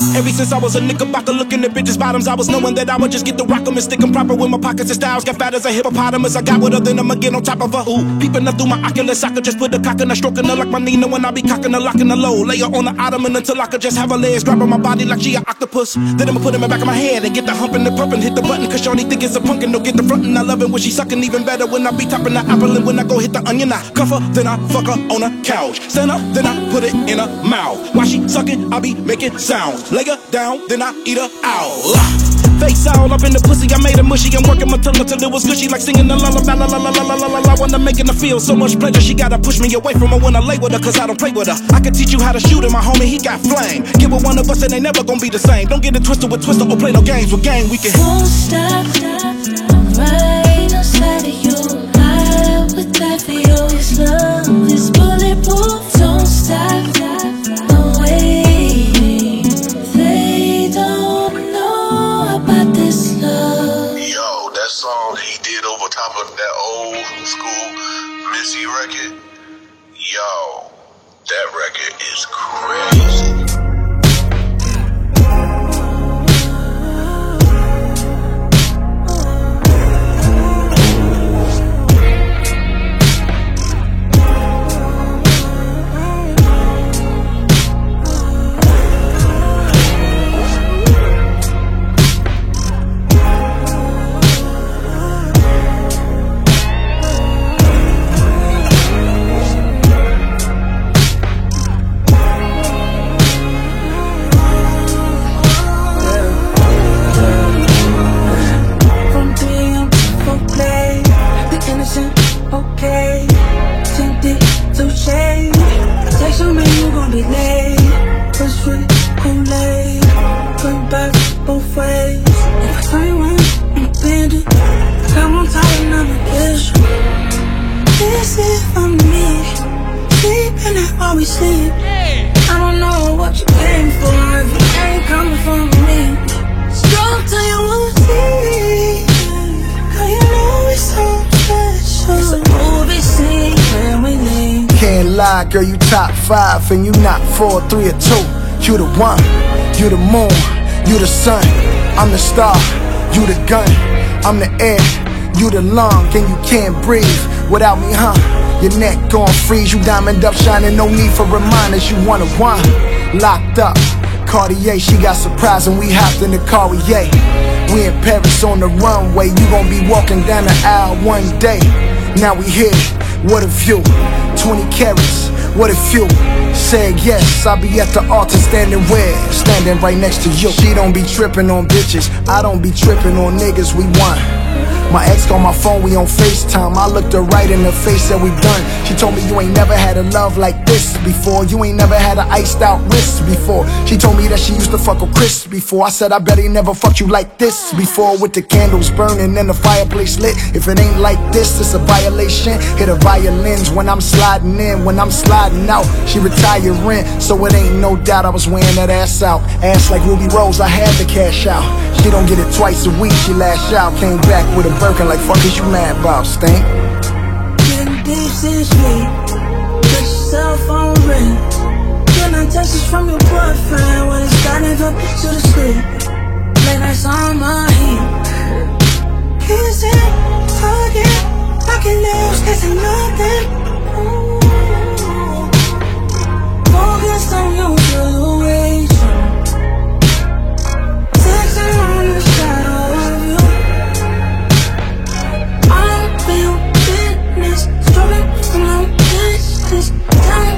Ever since I was a knickerbocker looking at bitches' bottoms, I was knowing that I would just get the rock 'em and stick 'em proper with my pockets and styles. Got fat as a hippopotamus. I got with her, then I'ma get on top of her. Ooh, peeping up through my oculus, I could just put a cock in her, stroking her like my Nina when I be cocking her, locking her low. Lay her on the ottoman until I could just have her legs grabbing my body like she an octopus. Then I'ma put him in the back of my head and get the humping and pumping, hit the button 'cause shorty think it's a pumpkin. Don't get the frontin', I love it when she sucking, even better when I be topping the apple. And when I go hit the onion, I cuff her, then I fuck her on a couch. Stand up, then I put it in her mouth. While she sucking, I be making sounds. Lay her down, then I eat her out. Face all up in the pussy, I made her mushy. I'm working my tongue until it was gushy, like singing the lullaby, la la la la la la la. When I'm making her feel so much pleasure, she gotta push me away from her when I lay with her, 'cause I don't play with her. I can teach you how to shoot her, my homie, he got flame. Give her one of us and they never gonna be the same. Don't get it twisted with Twister or play no games with gang. We can won't stop, I'm right outside of you. I would die for you. This love is bulletproof. Don't stop, I'm waiting. They don't know about this love. Yo, that song he did over top of that old school Missy record. Yo, that record is crazy. Girl, you top 5 and you not 4, 3 or 2. You the one, you the moon, you the sun. I'm the star, you the gun. I'm the air, you the lung, and you can't breathe without me, huh? Your neck gon' freeze, you diamond up shining, no need for reminders. You one of one, locked up. Cartier, she got surprised and we hopped in the Cartier. We in Paris on the runway, you gon' be walking down the aisle one day. Now we here, what a view, 20 carats. What if you said yes? I'll be at the altar standing where? Standing right next to you. She don't be tripping on bitches, I don't be tripping on niggas, we won. My ex on my phone, we on FaceTime. I looked her right in the face, said we done. She told me you ain't never had a love like this before. You ain't never had an iced out wrist before. She told me that she used to fuck with Chris before. I said I bet he never fucked you like this before. With the candles burning and the fireplace lit. If it ain't like this, it's a violation. Hit her violins when I'm sliding in, when I'm sliding out. She retiring, so it ain't no doubt I was wearing that ass out. Ass like Ruby Rose, I had to cash out. She don't get it twice a week, she lash out. Came back with a Birkin like fuck is you mad about, stink? Getting deep since me. Put yourself on ring. Getting texts from your boyfriend when it's starting to put you to sleep. Late nights on my heat. Kissing, talking, knocking nails, kissing nothing. Focused on your situation. Texting on the shadow of you. I'm real business, struggling from no distance.